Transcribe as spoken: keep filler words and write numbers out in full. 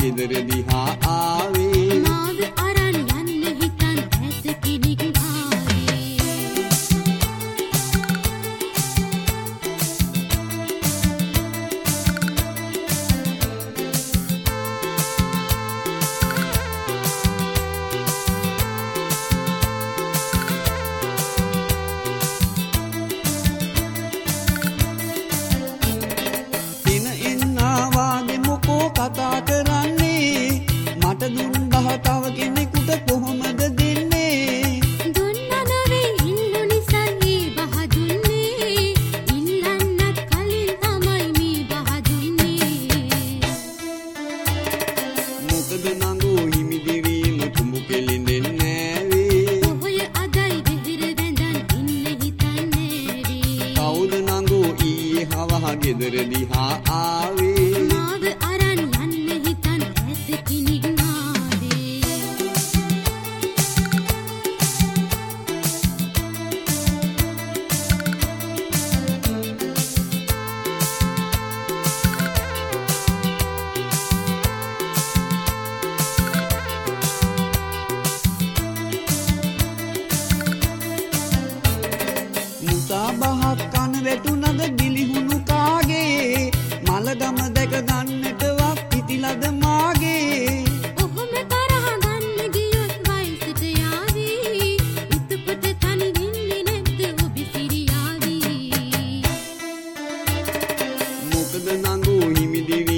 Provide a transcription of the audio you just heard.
ගෙදර දිහා ආවේ මාව අරන් යන්න හිතන් ඇත කෙනෙක් ආවේ කතා කරන්නේ මට දුන්නා තව කෙනෙකුට කොහොමද දෙන්නේ දුන්නා නවේ ඉන්නු නිසා මේ බහ දුන්නේ ඉල්ලන්නත් කලින් තමයි මේ බහ දුන්නේ මොකද නංගෝ හිමිදිරීම තුඹු කෙලින්දෙන්නේ නෑවේ ඔය අදයි දෙහිර වැඳන් ඉන්න හිතන්නේ වේ කවුද නංගෝ ඊයේ හවහ ගෙදර දිහා ආවේ මාව අරන් යන්න හිතන් ඇත කෙනෙක් ආවේ මුසා බහක් කන වැටුනද ගිලිහුණු කාගේ මලගම දැක ගන්නටවත් පිටිලද මාගේ ඔහොම තරහ ගන්න ගියොත් වයසට යාවි ඉතපොත තනි වෙන්නේ නැද්ද ඔබ සිරියාවි මොකද නංගෝ හිමිදිවි